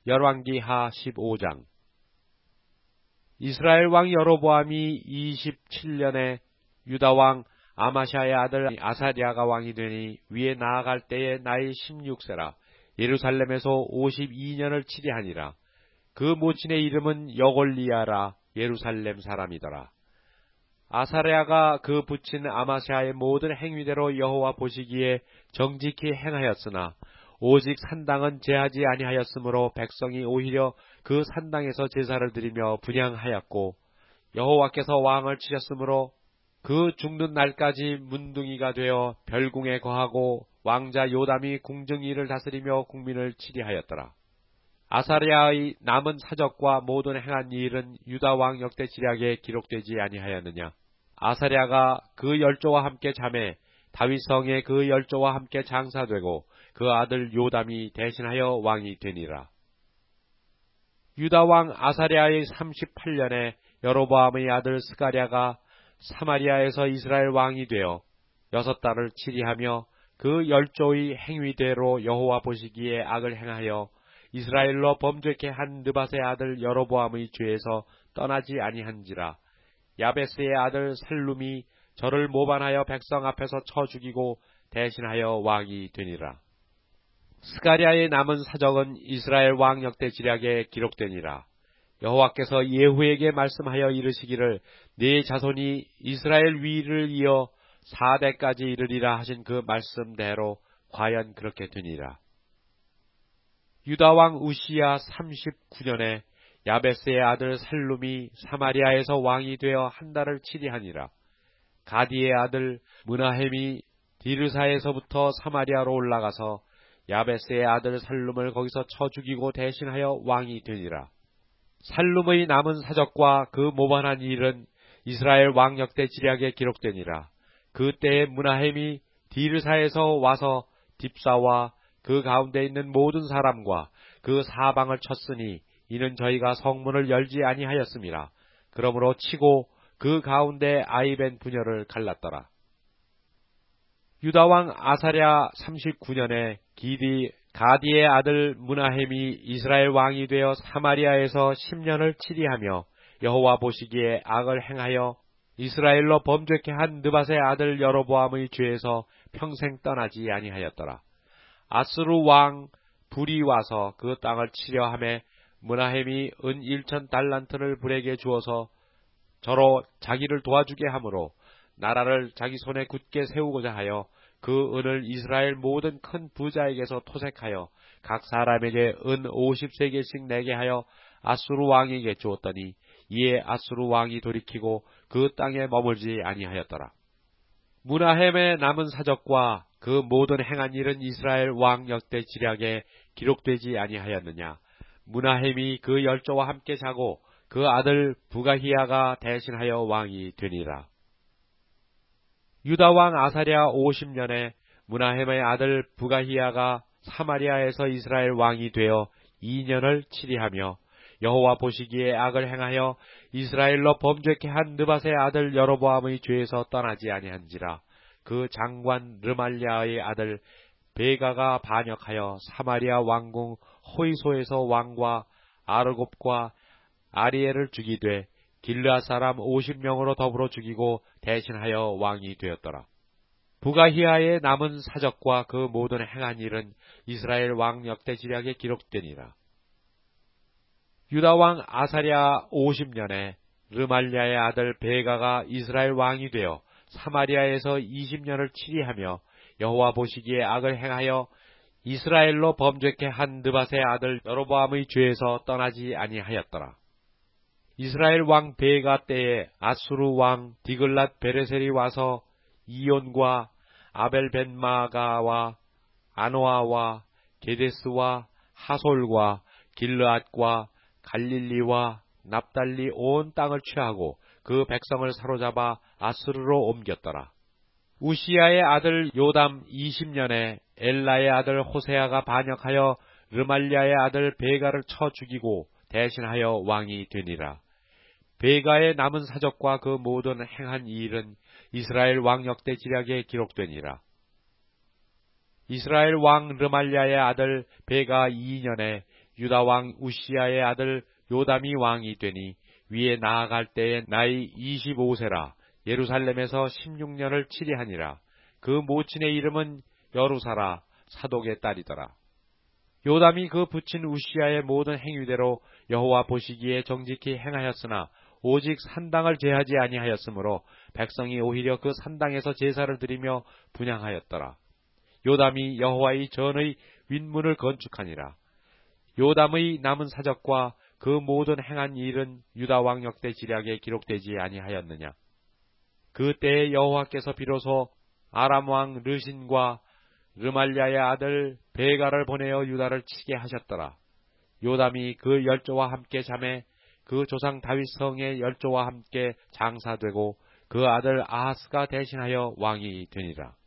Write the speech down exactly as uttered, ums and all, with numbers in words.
열왕기하 십오 장. 이스라엘 왕 여로보암이 이십칠 년에 유다 왕 아마샤의 아들 아사랴가 왕이 되니 위에 나아갈 때에 나이 십육 세라. 예루살렘에서 오십이 년을 치리하니라. 그 모친의 이름은 여골리야라. 예루살렘 사람이더라. 아사랴가 그 부친 아마샤의 모든 행위대로 여호와 보시기에 정직히 행하였으나 오직 산당은 제하지 아니하였으므로 백성이 오히려 그 산당에서 제사를 드리며 분향하였고, 여호와께서 왕을 치셨으므로 그 죽는 날까지 문둥이가 되어 별궁에 거하고 왕자 요담이 궁정일을 다스리며 국민을 치리하였더라. 아사랴의 남은 사적과 모든 행한 일은 유다 왕 역대 지략에 기록되지 아니하였느냐. 아사랴가 그 열조와 함께 잠에 다윗성에 그 열조와 함께 장사되고 그 아들 요담이 대신하여 왕이 되니라. 유다 왕 아사랴의 삼십팔 년에 여로보암의 아들 스가랴가 사마리아에서 이스라엘 왕이 되어 여섯 달을 치리하며 그 열조의 행위대로 여호와 보시기에 악을 행하여 이스라엘로 범죄케 한 느밧의 아들 여로보암의 죄에서 떠나지 아니한지라. 야베스의 아들 살룸이 저를 모반하여 백성 앞에서 쳐 죽이고 대신하여 왕이 되니라. 스가랴의 남은 사적은 이스라엘 왕 역대 지략에 기록되니라. 여호와께서 예후에게 말씀하여 이르시기를 네 자손이 이스라엘 위를 이어 사 대까지 이르리라 하신 그 말씀대로 과연 그렇게 되니라. 유다 왕 우시야 삼십구 년에 야베스의 아들 살룸이 사마리아에서 왕이 되어 한 달을 치리하니라. 가디의 아들 므나헴이 디르사에서부터 사마리아로 올라가서 야베스의 아들 살룸을 거기서 쳐 죽이고 대신하여 왕이 되니라. 살룸의 남은 사적과 그 모반한 일은 이스라엘 왕 역대 지략에 기록되니라. 그 때에 므나헴이 디르사에서 와서 딥사와 그 가운데 있는 모든 사람과 그 사방을 쳤으니 이는 저희가 성문을 열지 아니하였습니다. 그러므로 치고 그 가운데 아이벤 부녀를 갈랐더라. 유다 왕 아사랴 삼십구 년에 기디 가디의 아들 므나헴이 이스라엘 왕이 되어 사마리아에서 십 년을 치리하며 여호와 보시기에 악을 행하여 이스라엘로 범죄케 한 느밧의 아들 여로보암의 죄에서 평생 떠나지 아니하였더라. 아스루 왕 불이 와서 그 땅을 치려 하매 므나헴이 은 일천 달란트를 불에게 주어서 저로 자기를 도와주게 하므로 나라를 자기 손에 굳게 세우고자 하여 그 은을 이스라엘 모든 큰 부자에게서 토색하여 각 사람에게 은 오십 세겔씩 내게 하여 아수르 왕에게 주었더니 이에 아수르 왕이 돌이키고 그 땅에 머물지 아니하였더라. 므나헴의 남은 사적과 그 모든 행한 일은 이스라엘 왕 역대 지략에 기록되지 아니하였느냐. 므나헴이 그 열조와 함께 자고 그 아들 부가히야가 대신하여 왕이 되니라. 유다 왕 아사랴 오십 년에 므나헴의 아들 부가히야가 사마리아에서 이스라엘 왕이 되어 이 년을 치리하며 여호와 보시기에 악을 행하여 이스라엘로 범죄케 한 느밧의 아들 여로보암의 죄에서 떠나지 아니한지라. 그 장관 르말랴의 아들 베가가 반역하여 사마리아 왕궁 호이소에서 왕과 아르곱과 아리엘을 죽이되 길르앗 사람 오십 명으로 더불어 죽이고 대신하여 왕이 되었더라. 부가히야의 남은 사적과 그 모든 행한 일은 이스라엘 왕 역대 지략에 기록되니라. 유다 왕 아사랴 오십 년에 르말랴의 아들 베가가 이스라엘 왕이 되어 사마리아에서 이십 년을 치리하며 여호와 보시기에 악을 행하여 이스라엘로 범죄케 한 느밧의 아들 여로보암의 죄에서 떠나지 아니하였더라. 이스라엘 왕 베가 때에 아수르 왕 디글랏 베레셀이 와서 이온과 아벨벤마가와 아노아와 게데스와 하솔과 길르앗과 갈릴리와 납달리 온 땅을 취하고 그 백성을 사로잡아 아스르로 옮겼더라. 우시야의 아들 요담 이십 년에 엘라의 아들 호세아가 반역하여 르말랴의 아들 베가를 쳐 죽이고 대신하여 왕이 되니라. 베가의 남은 사적과 그 모든 행한 일은 이스라엘 왕 역대 지략에 기록되니라. 이스라엘 왕 르말랴의 아들 베가 이 년에 유다 왕 우시야의 아들 요담이 왕이 되니 위에 나아갈 때에 나이 이십오 세라. 예루살렘에서 십육 년을 치리하니라. 그 모친의 이름은 여루사라 사독의 딸이더라. 요담이 그 부친 우시야의 모든 행위대로 여호와 보시기에 정직히 행하였으나 오직 산당을 제하지 아니하였으므로 백성이 오히려 그 산당에서 제사를 드리며 분향하였더라. 요담이 여호와의 전의 윗문을 건축하니라. 요담의 남은 사적과 그 모든 행한 일은 유다 왕 역대 지략에 기록되지 아니하였느냐. 그 때에 여호와께서 비로소 아람 왕 르신과 르말랴의 아들 베가를 보내어 유다를 치게 하셨더라. 요담이 그 열조와 함께 잠에 그 조상 다윗 성의 열조와 함께 장사되고 그 아들 아하스가 대신하여 왕이 되니라.